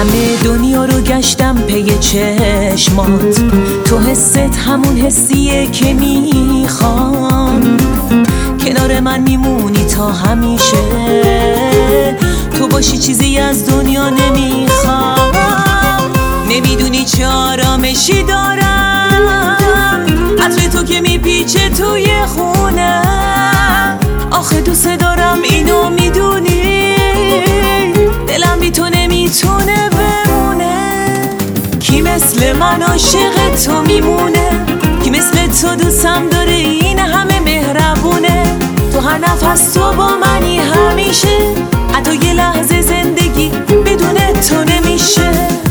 همه دنیا رو گشتم پی چشمات، تو حست همون حسیه که میخوام. کنار من میمونی تا همیشه، تو باشی چیزی از دنیا نمیخوام. نمیدونی چه آرامشی دارم، عطر تو که میپیچه توی خونه. آخه دوست دارم اینو میدونی، دلم بی تو نمیتونه بمونه. کی مثل من عاشق تو میمونه، کی مثل تو دوستم داره این همه مهربونه. تو هر نفس تو با منی همیشه، حتی یه لحظه زندگی بدون تو نمیشه.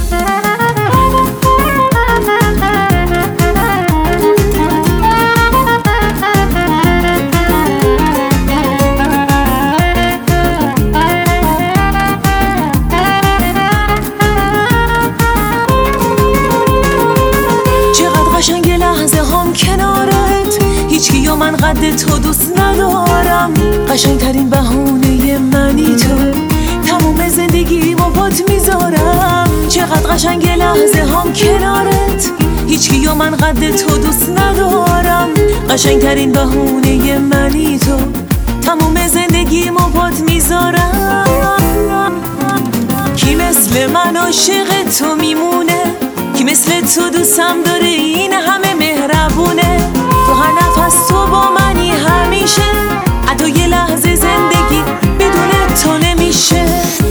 قشنگ لحظه هم کنارت، هیچکی یا من قد تو دوست ندارم. قشنگ ترین بهونه منی تو، تموم زندگی با پات میذارم. چقدر قشنگ لحظه هم کنارت، هیچکی یا من قد تو دوست ندارم. قشنگ ترین بهونه منی تو، تموم زندگی با پات میذارم. کی مثل من عاشق تو میمونه، کی مثل تو دوستم داره این همه مهربونه. تو هر نفس تو با منی همیشه، حتی یه لحظه زندگی بدون تو نمیشه.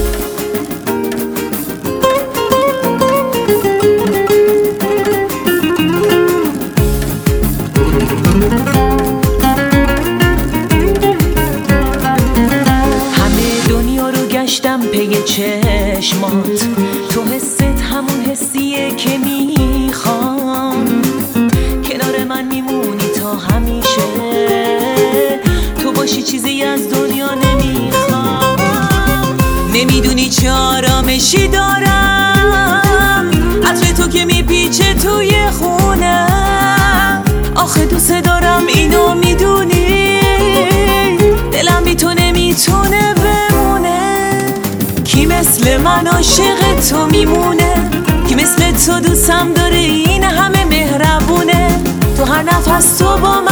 همه دنیا رو گشتم پی چشمات، تو حست همون حسیه که میخوام. کنار من میمونی تا همیشه، تو باشی چیزی از دنیا نمیخوام. نمیدونی چه آرامشی دارم، عطر تو که میپیچه توی خونه. آخه دوست دارم اینو میدونی، دلم بی تو نمیتونه بمونه. کی مثل من عاشق تو میمونه، کی مثل تو دوستم داره این همه مهربونه. تو هر نفس تو با من